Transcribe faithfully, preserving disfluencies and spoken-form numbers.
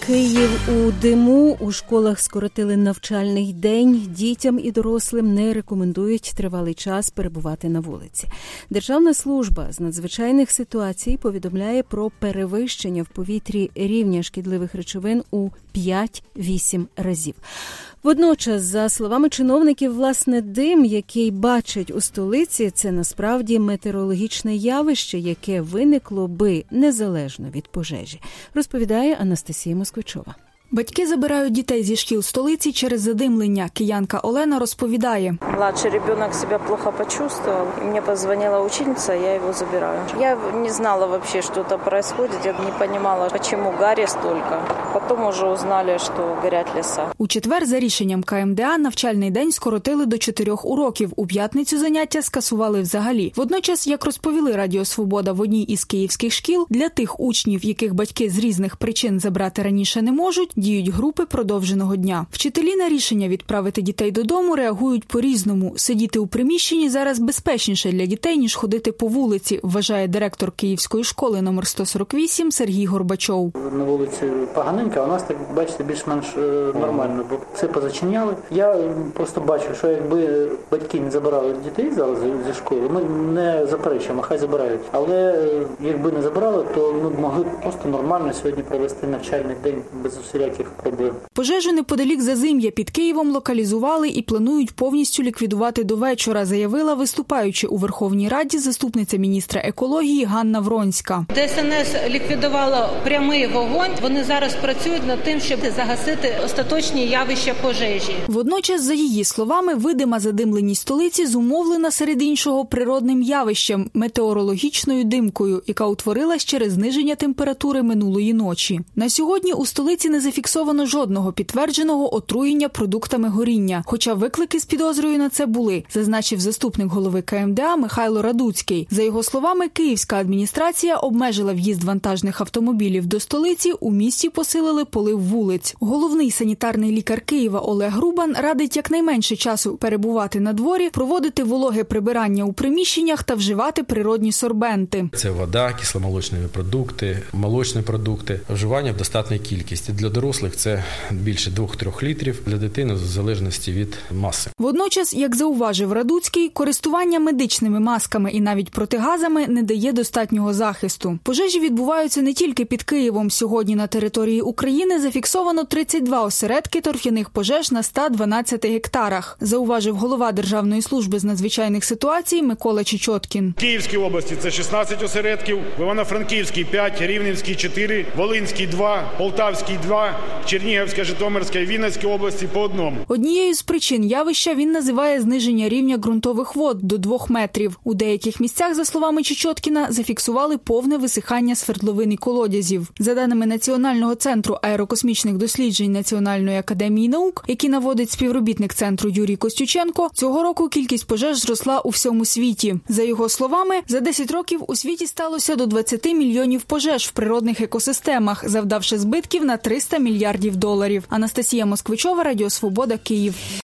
Київ у диму. У школах скоротили навчальний день. Дітям і дорослим не рекомендують тривалий час перебувати на вулиці. Державна служба з надзвичайних ситуацій повідомляє про перевищення в повітрі рівня шкідливих речовин у п'ять-вісім разів. Водночас, за словами чиновників, власне, дим, який бачать у столиці, це насправді метеорологічне явище, яке виникло би незалежно від пожежі, розповідає Анастасія Москвичова. Батьки забирають дітей зі шкіл столиці через задимлення. Киянка Олена розповідає. Младший ребенок себя плохо почувствовал. И мне позвонила ученица, я его забираю. Я не знала вообще, что это происходит. Я не понимала, почему гари столько. Потом уже узнали, что горят леса. У четвер за рішенням ка ем де а навчальний день скоротили до чотирьох уроків. У п'ятницю заняття скасували взагалі. Водночас, як розповіли Радіо Свобода в одній із київських шкіл, для тих учнів, яких батьки з різних причин забрати раніше не можуть, діють групи продовженого дня. Вчителі на рішення відправити дітей додому реагують по-різному. Сидіти у приміщенні зараз безпечніше для дітей, ніж ходити по вулиці, вважає директор Київської школи номер сто сорок вісім Сергій Горбачов. На вулиці поганенько, а у нас, так бачите, більш-менш нормально, бо все позачиняли. Я просто бачу, що якби батьки не забирали дітей зараз зі школи, ми не заперечуємо, хай забирають. Але якби не забрали, то ми могли просто нормально сьогодні провести навчальний день без усіляких проблем. Пожежу неподалік Зазим'я під Києвом локалізували і планують повністю ліквідувати до вечора, заявила, виступаючи у Верховній Раді, заступниця міністра екології Ганна Вронська. де ес ен ес ліквідувало прямий вогонь. Вони зараз працюють над тим, щоб загасити остаточні явища пожежі. Водночас, за її словами, видима задимленість столиці зумовлена серед іншого природним явищем – метеорологічною димкою, яка утворилась через зниження температури минулої ночі. На сьогодні у столиці не зафіксовано жодного підтвердженого отруєння продуктами горіння, хоча виклики з підозрою на це були, зазначив заступник голови ка ем де а Михайло Радуцький. За його словами, київська адміністрація обмежила в'їзд вантажних автомобілів до столиці, у місті посилили полив вулиць. Головний санітарний лікар Києва Олег Грубан радить якнайменше часу перебувати на дворі, проводити вологе прибирання у приміщеннях та вживати природні сорбенти. Це вода, кисломолочні продукти, молочні продукти, вживання в достатній кількості. Для дорослих це більше двох-трьох літрів, для дитини в залежності від маси. Водночас, як зауважив Радуцький, користування медичними масками і навіть протигазами не дає достатнього захисту. Пожежі відбуваються не тільки під Києвом. Сьогодні на території України зафіксовано тридцять два осередки торф'яних пожеж на ста дванадцяти гектарах, зауважив голова Державної служби з надзвичайних ситуацій Микола Чечоткін. В Київській області це шістнадцять осередків, в Івано-Франківській п'ять, Рівненській чотири, Волинській два, Полтавській два, Чернігівська, Житомирська і Вінницькій області по одному. Однією з причин явища він називає зниження рівня ґрунтових вод до двох метрів. У деяких місцях, за словами Чечоткіна, зафіксували повне висихання свердловин і колодязів. За даними Національного центру аерокосмічних досліджень Національної академії наук, які наводить співробітник центру Юрій Костюченко, цього року кількість пожеж зросла у всьому світі. За його словами, за десять років у світі сталося до двадцяти мільйонів пожеж в природних екосистемах, завдавши збитків на триста мільярдів доларів. Анастасія Москвичова, Радіо Свобода, Київ.